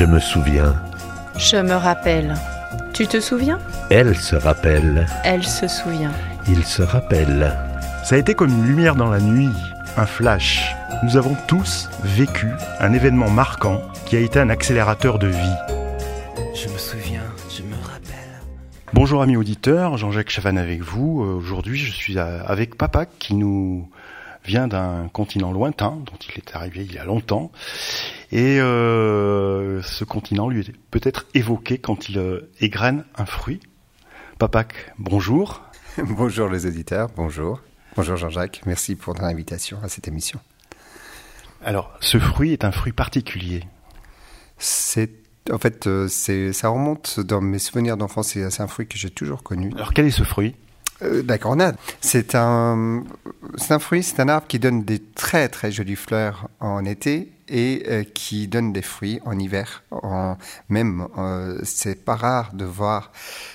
Je me souviens. Je me rappelle. Tu te souviens ? Elle se rappelle. Elle se souvient. Il se rappelle. Ça a été comme une lumière dans la nuit, un flash. Nous avons tous vécu un événement marquant qui a été un accélérateur de vie. Je me souviens, je me rappelle. Bonjour amis auditeurs, Jean-Jacques Chavannes avec vous. Aujourd'hui, je suis avec Papa qui nous vient d'un continent lointain, dont il est arrivé il y a longtemps. Et ce continent lui est peut-être évoqué quand il égrène un fruit. Papac, bonjour. Bonjour les auditeurs, bonjour. Bonjour Jean-Jacques, merci pour ton invitation à cette émission. Alors, ce fruit est un fruit particulier. Ça remonte dans mes souvenirs d'enfance, c'est un fruit que j'ai toujours connu. Alors, quel est ce fruit ? La grenade. C'est un fruit, c'est un arbre qui donne des très très jolies fleurs en été et qui donne des fruits en hiver. C'est pas rare de voir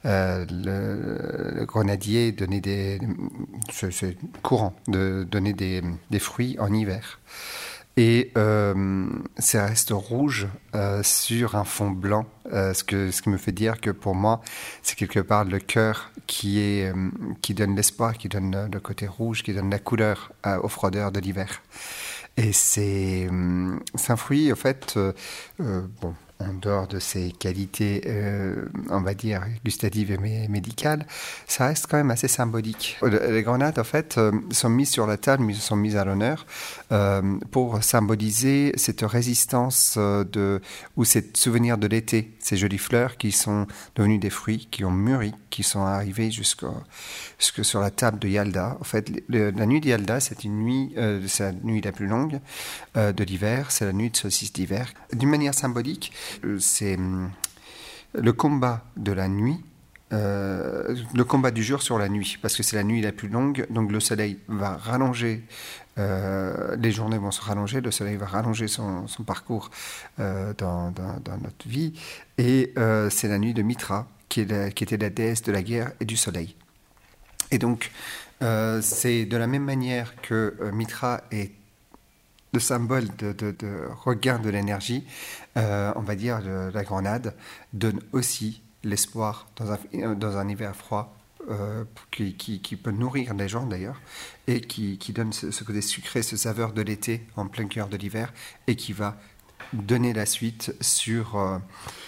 le grenadier donner c'est courant de donner des fruits en hiver. Et ça reste rouge sur un fond blanc, ce qui me fait dire que pour moi, c'est quelque part le cœur qui donne l'espoir, qui donne le côté rouge, qui donne la couleur aux froideurs de l'hiver. Et c'est un fruit, en fait, en dehors de ses qualités, on va dire, gustatives et médicales, ça reste quand même assez symbolique. Les grenades, en fait, sont mises sur la table, mais sont mises à l'honneur pour symboliser cette résistance ou ces souvenirs de l'été, ces jolies fleurs qui sont devenues des fruits, qui ont mûri, qui sont arrivés jusque sur la table de Yalda. En fait, la nuit de Yalda, c'est la nuit la plus longue de l'hiver, c'est la nuit de solstice d'hiver. D'une manière symbolique, c'est le combat de la nuit, le combat du jour sur la nuit, parce que c'est la nuit la plus longue, donc le soleil va rallonger, les journées vont se rallonger, le soleil va rallonger son parcours dans notre vie, et c'est la nuit de Mitra, qui était la déesse de la guerre et du soleil. Et donc, c'est de la même manière que Mitra est le symbole de regain de l'énergie, on va dire, la grenade donne aussi l'espoir dans un hiver froid qui peut nourrir les gens d'ailleurs, et qui donne ce côté sucré, ce saveur de l'été en plein cœur de l'hiver, et qui va donner la suite sur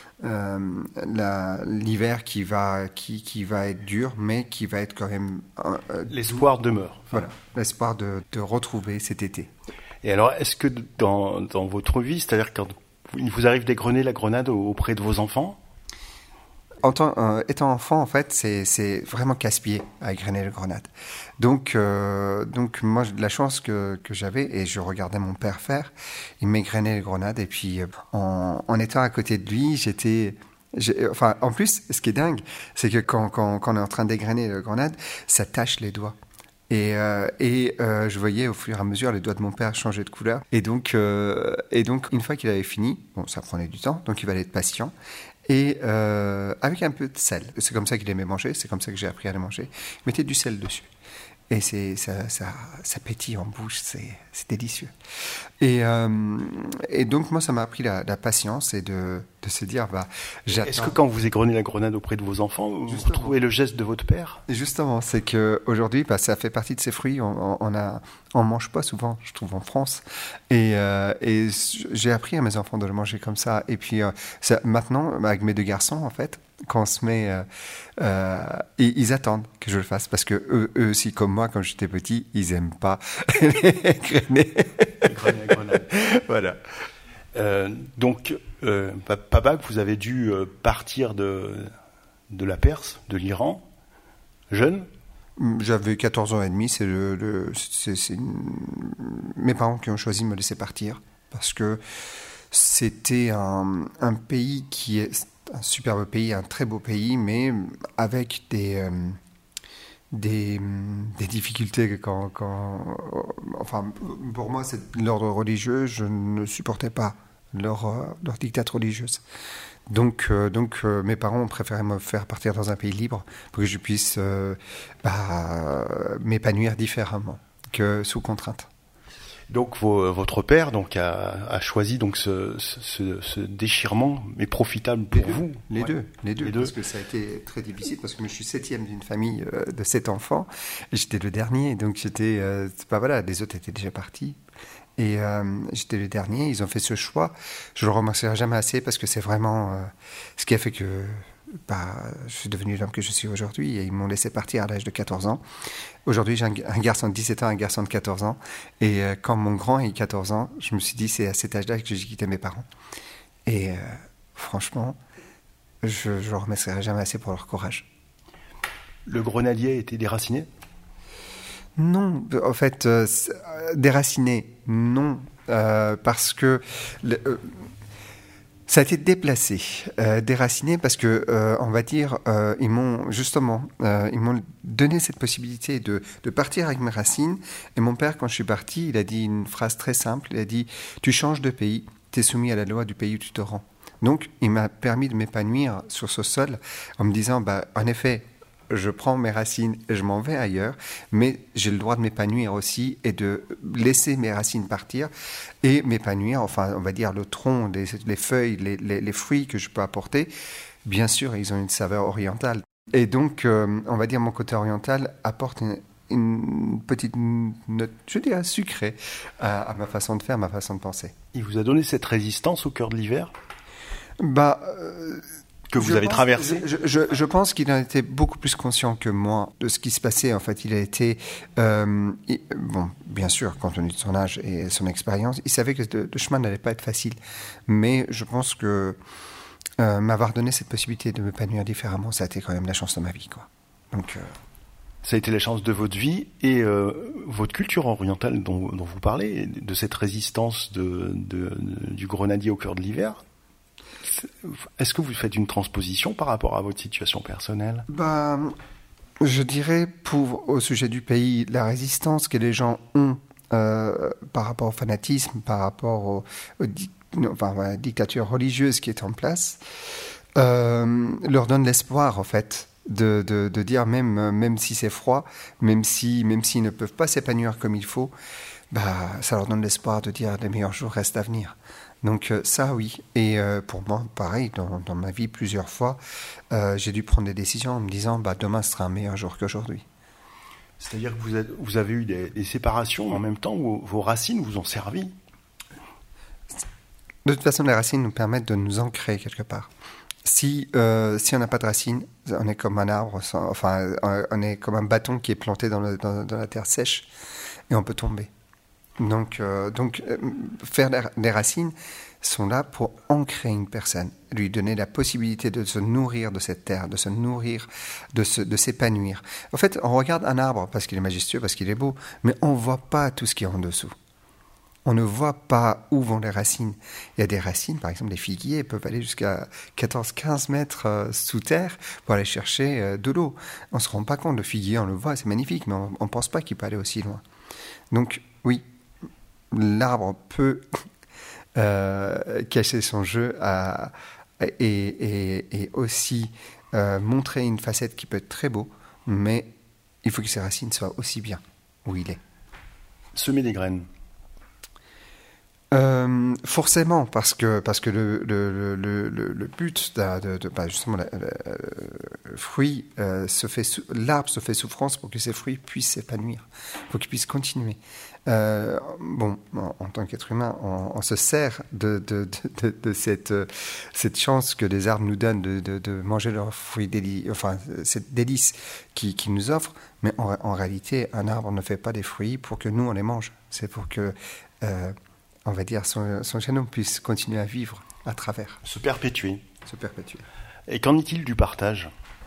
l'hiver qui va être dur, mais qui va être quand même... L'espoir demeure. Voilà, l'espoir de retrouver cet été. Et alors, est-ce que dans votre vie, c'est-à-dire quand il vous arrive d'égrener la grenade auprès de vos enfants ? Étant enfant, en fait, c'est vraiment casse-pied à égrener la grenade. Donc moi, la chance que j'avais, et je regardais mon père faire, il m'égrenait les grenades, et puis en étant à côté de lui, en plus, ce qui est dingue, c'est que quand on est en train d'égrener la grenade, ça tache les doigts. Et je voyais au fur et à mesure les doigts de mon père changer de couleur. Et donc une fois qu'il avait fini, ça prenait du temps, donc il fallait être patient. Et avec un peu de sel. C'est comme ça qu'il aimait manger, c'est comme ça que j'ai appris à le manger. Il mettait du sel dessus. Et ça pétille en bouche, c'est délicieux. Et donc moi, ça m'a appris la patience et de se dire, j'attends. Est-ce que quand vous égrenez la grenade auprès de vos enfants, vous retrouvez le geste de votre père ? Justement, c'est qu'aujourd'hui, ça fait partie de ces fruits. On mange pas souvent, je trouve, en France. Et j'ai appris à mes enfants de le manger comme ça. Et puis maintenant, avec mes deux garçons, en fait, quand on se met, ils attendent que je le fasse, parce que eux aussi, comme moi, quand j'étais petit, ils aiment pas égrener la grenade. Voilà. Donc, Papa, vous avez dû partir de la Perse, de l'Iran, jeune ? J'avais 14 ans et demi, c'est mes parents qui ont choisi de me laisser partir, parce que c'était un pays qui est un superbe pays, un très beau pays, mais avec des difficultés enfin, pour moi, c'est l'ordre religieux, je ne supportais pas leur dictate religieuse. Donc mes parents ont préféré me faire partir dans un pays libre pour que je puisse m'épanouir différemment que sous contrainte. Donc votre père donc a choisi donc ce déchirement, mais profitable pour vous. Les Ouais. deux, les deux, parce que ça a été très difficile, parce que moi, je suis 7e d'une famille de 7 enfants, et j'étais le dernier, donc j'étais, voilà, les autres étaient déjà partis, et j'étais le dernier. Ils ont fait ce choix. Je le remercierai jamais assez, parce que c'est vraiment ce qui a fait que je suis devenu l'homme que je suis aujourd'hui, et ils m'ont laissé partir à l'âge de 14 ans. Aujourd'hui, j'ai un garçon de 17 ans, un garçon de 14 ans. Et quand mon grand a eu 14 ans, je me suis dit, c'est à cet âge-là que j'ai quitté mes parents. Et franchement, je ne le remercierai jamais assez pour leur courage. Le grenadier a été déraciné ? Non, en fait, déraciné, non. Parce que... ça a été déplacé, déraciné, parce que, on va dire, ils m'ont donné cette possibilité de partir avec mes racines. Et mon père, quand je suis parti, il a dit une phrase très simple. Il a dit, tu changes de pays, tu es soumis à la loi du pays où tu te rends. Donc, il m'a permis de m'épanouir sur ce sol en me disant, en effet, je prends mes racines et je m'en vais ailleurs, mais j'ai le droit de m'épanouir aussi et de laisser mes racines partir et m'épanouir, enfin, on va dire le tronc, les feuilles, les fruits que je peux apporter. Bien sûr, ils ont une saveur orientale. Et donc, on va dire mon côté oriental apporte une petite note, je dirais, sucrée à ma façon de faire, ma façon de penser. Il vous a donné cette résistance au cœur de l'hiver ? Que vous avez traversé. Je pense qu'il en était beaucoup plus conscient que moi de ce qui se passait. En fait, il a été... bien sûr, compte tenu de son âge et son expérience, il savait que le chemin n'allait pas être facile. Mais je pense que m'avoir donné cette possibilité de m'épanouir différemment, ça a été quand même la chance de ma vie, quoi. Donc... Ça a été la chance de votre vie et votre culture orientale dont vous parlez, de cette résistance du grenadier au cœur de l'hiver. Est-ce que vous faites une transposition par rapport à votre situation personnelle ? Je dirais, au sujet du pays, la résistance que les gens ont par rapport au fanatisme, par rapport à la dictature religieuse qui est en place, leur donne l'espoir, en fait, de dire, même si c'est froid, même s'ils ne peuvent pas s'épanouir comme il faut, ça leur donne l'espoir de dire les meilleurs jours restent à venir. Donc ça, oui. Et pour moi, pareil, dans ma vie, plusieurs fois, j'ai dû prendre des décisions en me disant demain sera un meilleur jour qu'aujourd'hui. C'est-à-dire que vous avez eu des séparations en même temps où vos racines vous ont servi ? De toute façon, les racines nous permettent de nous ancrer quelque part. Si on n'a pas de racines, on est comme un arbre, on est comme un bâton qui est planté dans la terre sèche et on peut tomber. Donc, faire des racines sont là pour ancrer une personne, lui donner la possibilité de se nourrir de cette terre, de se nourrir, de s'épanouir. En fait, on regarde un arbre parce qu'il est majestueux, parce qu'il est beau, mais on ne voit pas tout ce qui est en dessous. On ne voit pas où vont les racines. Il y a des racines, par exemple, des figuiers peuvent aller jusqu'à 14-15 mètres sous terre pour aller chercher de l'eau. On ne se rend pas compte, le figuier, on le voit, c'est magnifique, mais on ne pense pas qu'il peut aller aussi loin. Donc, oui, l'arbre peut cacher son jeu et aussi montrer une facette qui peut être très beau, mais il faut que ses racines soient aussi bien où il est. Semer des graines. Forcément, parce que le but justement le fruit l'arbre se fait souffrance pour que ses fruits puissent s'épanouir, pour qu'ils puissent continuer. En tant qu'être humain, on se sert de cette chance que les arbres nous donnent de manger leurs fruits cette délice qu'ils nous offrent, mais en réalité, un arbre ne fait pas des fruits pour que nous on les mange. C'est pour que on va dire, son génome puisse continuer à vivre à travers. Se perpétuer. Et qu'en est-il du partage ?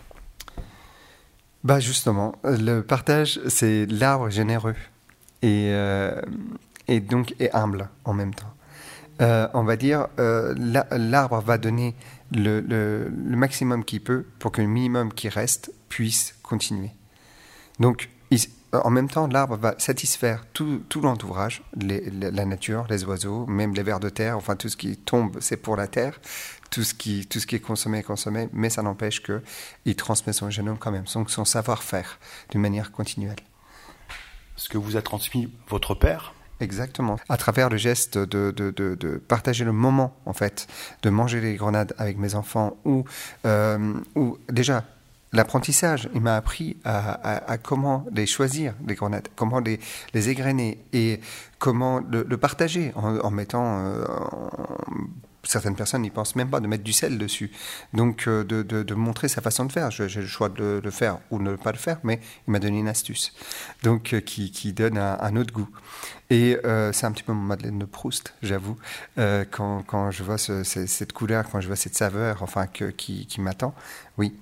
Justement, le partage, c'est l'arbre généreux et donc est humble en même temps. On va dire, l'arbre va donner le maximum qu'il peut pour que le minimum qui reste puisse continuer. Donc, en même temps, l'arbre va satisfaire tout l'entourage, la nature, les oiseaux, même les vers de terre, enfin tout ce qui tombe, c'est pour la terre, tout ce qui est consommé, mais ça n'empêche qu'il transmet son génome quand même, son savoir-faire, d'une manière continuelle. Ce que vous a transmis votre père ? exactement. À travers le geste de partager le moment, en fait, de manger les grenades avec mes enfants, ou déjà, l'apprentissage, il m'a appris à comment les choisir, les grenades, comment les égrener et comment le partager en mettant... certaines personnes n'y pensent même pas de mettre du sel dessus. Donc, de montrer sa façon de faire. J'ai le choix de le faire ou de ne pas le faire, mais il m'a donné une astuce. Donc, qui donne un autre goût. Et c'est un petit peu mon Madeleine de Proust, j'avoue. Quand je vois cette couleur, quand je vois cette saveur, enfin, qui m'attend, oui.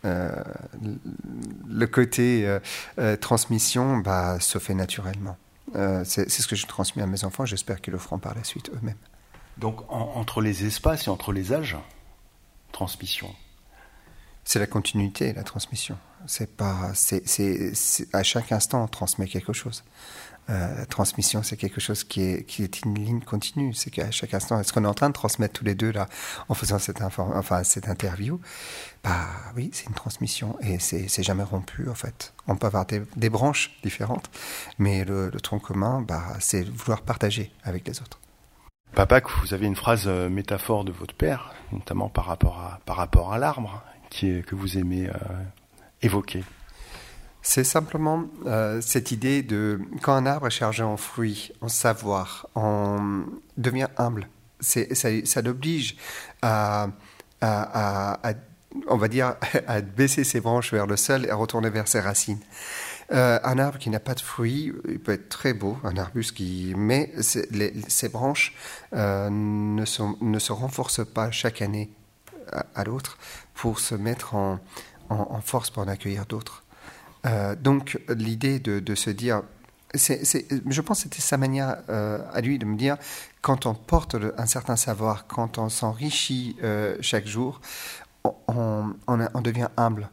Le côté transmission se fait naturellement. C'est ce que je transmets à mes enfants. J'espère qu'ils le feront par la suite eux-mêmes. Donc, entre les espaces et entre les âges, transmission. C'est la continuité, la transmission. C'est à chaque instant, on transmet quelque chose. La transmission, c'est quelque chose qui est une ligne continue. C'est qu'à chaque instant, est-ce qu'on est en train de transmettre tous les deux là, en faisant cette interview? Oui, c'est une transmission et c'est jamais rompu en fait. On peut avoir des branches différentes, mais le tronc commun, c'est vouloir partager avec les autres. Papa, vous avez une phrase métaphore de votre père, notamment par rapport à l'arbre, que vous aimez évoquer. C'est simplement cette idée de quand un arbre est chargé en fruits, en savoir, devient humble. Ça l'oblige à on va dire, à baisser ses branches vers le sol et à retourner vers ses racines. Un arbre qui n'a pas de fruits, il peut être très beau, un arbuste mais ses branches ne se renforcent pas chaque année à l'autre pour se mettre en force pour en accueillir d'autres. Donc l'idée de se dire, je pense que c'était sa manière à lui de me dire, quand on porte un certain savoir, quand on s'enrichit chaque jour, on devient humble.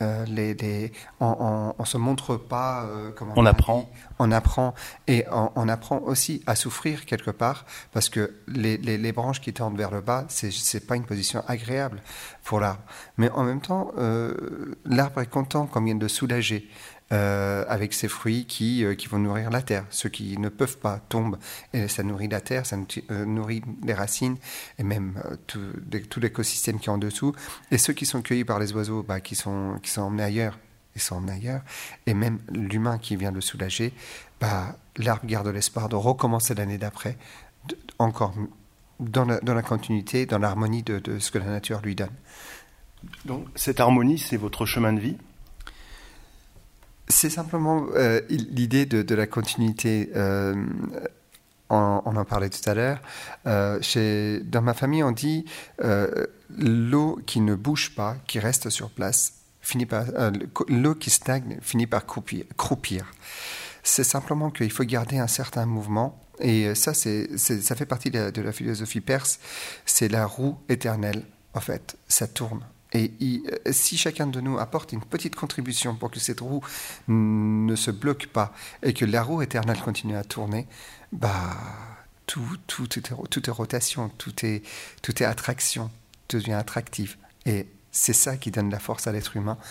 On se montre pas. On apprend. On apprend et on apprend aussi à souffrir quelque part parce que les branches qui tendent vers le bas, c'est pas une position agréable pour l'arbre. Mais en même temps, l'arbre est content qu'on vienne de soulager. Avec ces fruits qui vont nourrir la terre. Ceux qui ne peuvent pas tombent et ça nourrit la terre, ça nourrit les racines et même tout l'écosystème qui est en dessous. Et ceux qui sont cueillis par les oiseaux, qui sont emmenés ailleurs, ils sont emmenés ailleurs. Et même l'humain qui vient le soulager, l'arbre garde l'espoir de recommencer l'année d'après, encore dans la continuité, dans l'harmonie de ce que la nature lui donne. Donc cette harmonie, c'est votre chemin de vie ? C'est simplement l'idée de la continuité. On en parlait tout à l'heure. Dans ma famille, on dit l'eau qui ne bouge pas, qui reste sur place, l'eau qui stagne finit par croupir. C'est simplement qu'il faut garder un certain mouvement. Et ça, ça fait partie de la philosophie perse. C'est la roue éternelle, en fait. Ça tourne. Et si chacun de nous apporte une petite contribution pour que cette roue ne se bloque pas et que la roue éternelle continue à tourner, tout est rotation, tout est attraction, tout devient attractif. Et c'est ça qui donne la force à l'être humain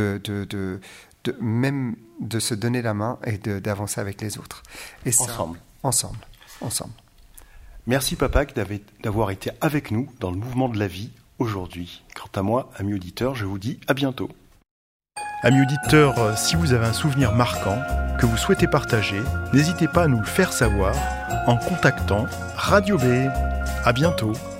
même de se donner la main et d'avancer avec les autres. Et ça, ensemble. Merci Papa d'avoir été avec nous dans le mouvement de la vie aujourd'hui. Quant à moi, amis auditeurs, je vous dis à bientôt. Amis auditeurs, si vous avez un souvenir marquant que vous souhaitez partager, n'hésitez pas à nous le faire savoir en contactant Radio B. À bientôt.